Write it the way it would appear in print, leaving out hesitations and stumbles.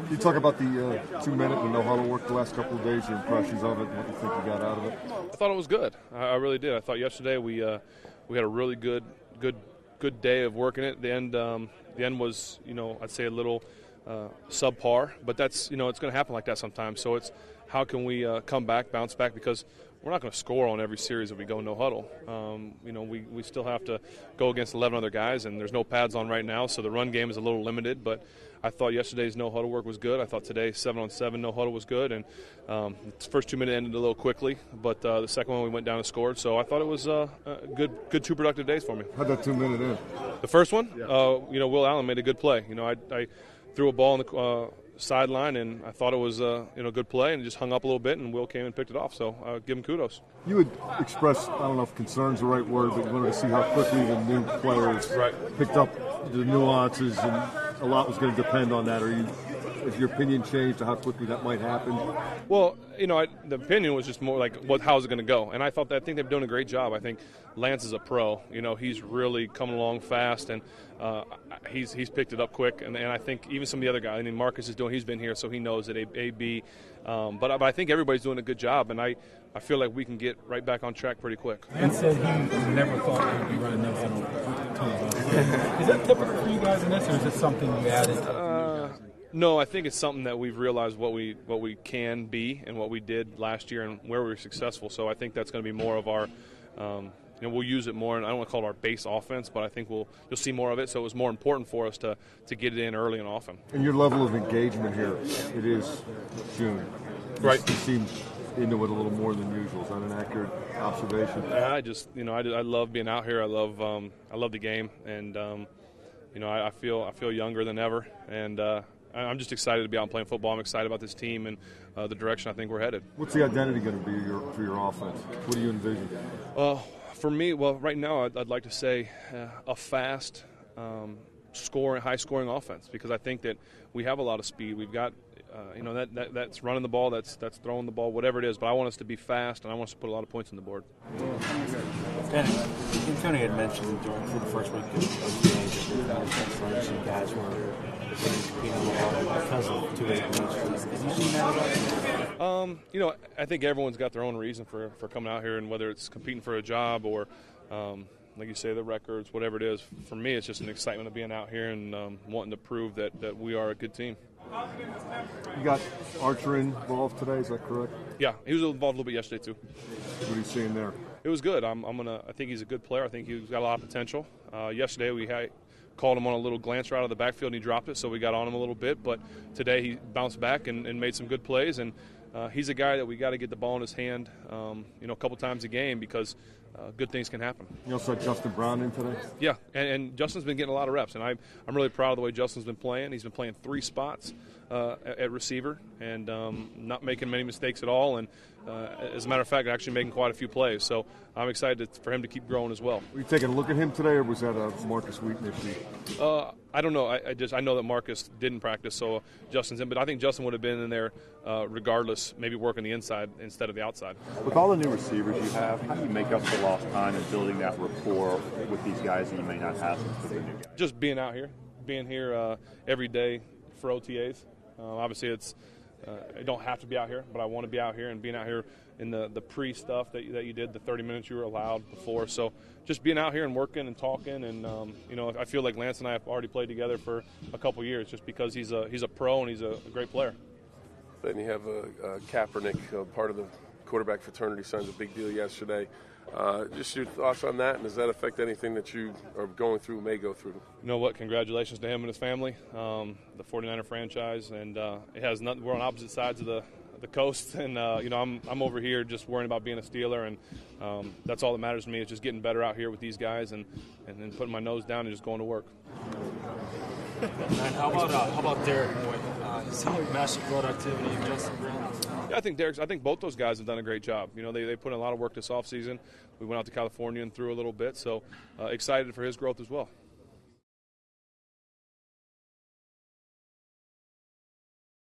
You talk about the 2-minute and no huddle work the last couple of days, your impressions of it, and what you think you got out of it. I thought it was good. I really did. I thought yesterday we had a really good day of working it. The end was, I'd say a little subpar, but that's, it's going to happen like that sometimes. So it's how can we come back, bounce back, because we're not going to score on every series that we go no huddle. We still have to go against 11 other guys, and there's no pads on right now, so the run game is a little limited. But I thought yesterday's no huddle work was good. I thought today's 7-on-7 no huddle was good, and the first 2 minutes ended a little quickly, but the second one we went down and scored. So I thought it was good 2 productive days for me. How'd that 2-minute end? The first one, yeah. Will Allen made a good play. I threw a ball on the sideline, and I thought it was a good play, and it just hung up a little bit, and Will came and picked it off. So give him kudos. You would express, I don't know if concern's the right word, but you wanted to see how quickly the new players picked up the nuances, and a lot was going to depend on that. Has your opinion changed to how quickly that might happen? Well, the opinion was just more like, how's it going to go? And I think they've done a great job. I think Lance is a pro. He's really coming along fast, and he's picked it up quick. And I think even some of the other guys, Marcus is doing. He's been here, so he knows that AB. But I think everybody's doing a good job, and I feel like we can get right back on track pretty quick. Lance said he never thought he would be running no huddle. Is that typical for you guys in this, or is it something you added? No, I think it's something that we've realized what we can be and what we did last year and where we were successful. So I think that's going to be more of our, we'll use it more. And I don't want to call it our base offense, but I think you'll see more of it. So it was more important for us to get it in early and often. And your level of engagement here, it is June. Right. You seem into it a little more than usual. Is that an accurate observation? I just, I love being out here. I love the game, and I feel younger than ever, and I'm just excited to be out and playing football. I'm excited about this team and the direction I think we're headed. What's the identity going to be for your offense? What do you envision? For me, right now I'd like to say a fast, high-scoring offense, because I think that we have a lot of speed. We've got, that's running the ball, that's throwing the ball, whatever it is. But I want us to be fast, and I want us to put a lot of points on the board. Ben, Tony had mentioned through the first week of the game that some guys were competing a lot because of two-way games. Have you seen that at all? I think everyone's got their own reason for coming out here, and whether it's competing for a job or, like you say, the records, whatever it is. For me, it's just an excitement of being out here and wanting to prove that we are a good team. You got Archer involved today, is that correct? Yeah, he was involved a little bit yesterday too. What are you seeing there? It was good. I think he's a good player. I think he's got a lot of potential. Yesterday we called him on a little glance right out of the backfield, and he dropped it, so we got on him a little bit. But today he bounced back and made some good plays, and he's a guy that we got to get the ball in his hand, a couple times a game, because good things can happen. You also had Justin Brown in today? Yeah, and Justin's been getting a lot of reps, and I'm really proud of the way Justin's been playing. He's been playing 3 spots at receiver and not making many mistakes at all, and as a matter of fact, actually making quite a few plays. So I'm excited for him to keep growing as well. Were you taking a look at him today, or was that a Marcus Wheaton issue? I don't know. I know that Marcus didn't practice, so Justin's in. But I think Justin would have been in there regardless, maybe working the inside instead of the outside. With all the new receivers you have, how do you make up for lost time and building that rapport with these guys that you may not have with the new guys? Just being out here, every day for OTAs. Obviously, I don't have to be out here, but I want to be out here, and being out here in the pre-stuff that you did, the 30 minutes you were allowed before. So just being out here and working and talking, and I feel like Lance and I have already played together for a couple years, just because he's a pro and he's a great player. Then you have Kaepernick, part of the quarterback fraternity, signs a big deal yesterday. Just your thoughts on that, and does that affect anything that you are going through, may go through? You know what? Congratulations to him and his family, the 49er franchise, and it has nothing. We're on opposite sides of the coast, and I'm over here just worrying about being a Steeler, and that's all that matters to me is just getting better out here with these guys, and then putting my nose down and just going to work. How about Derek Boyd? Is he matching productivity of Justin Brown? Yeah, I think both those guys have done a great job. They put in a lot of work this offseason. We went out to California and threw a little bit, so excited for his growth as well.